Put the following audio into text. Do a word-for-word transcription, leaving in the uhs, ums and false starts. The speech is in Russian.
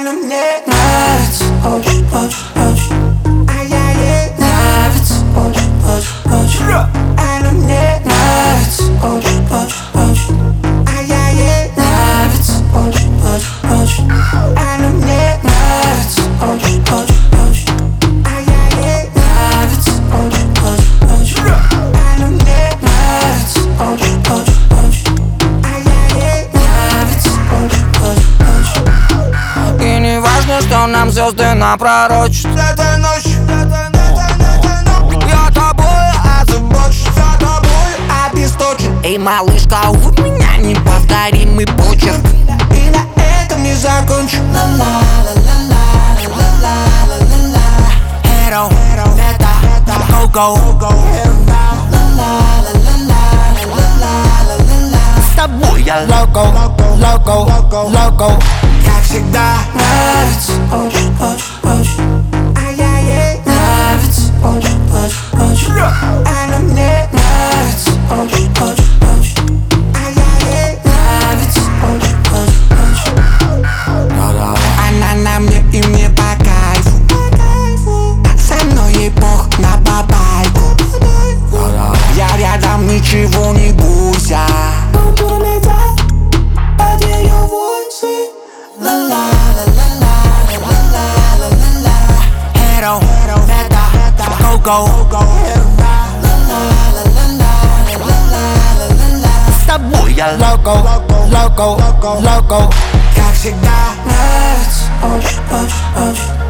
Она мне нравится очень, очень, очень. А я ей нравится очень, очень, очень. Она мне нравится очень, очень, очень. А я ей нравится очень, очень, очень. Она мне нравится очень, очень, очень. А я ей нравится очень, очень, очень. Она мне нравится очень, очень, очень. А я ей нравится очень, очень, очень. И не важно, что нам звезды напророчат. Этой ночью, я тобой озабочен, я тобой обесточен. Эй, малышка, у меня неповторимый почерк. И на этом не закончу. Hero, это go-go. С тобой я локо, локо, локо. Как всегда, нравится очень, очень, очень. А я ей нравится очень, очень, очень. Она мне нравится очень, очень, очень. А я ей нравится очень, очень, очень. Она на мне и мне по кайфу. Со мной ей пох на бабайку. Я рядом, ничего не бойся. Буду летать под ее войсы. Hero, это go-go. С тобой я локо, локо, локо. Как всегда, нравится очень, очень, очень.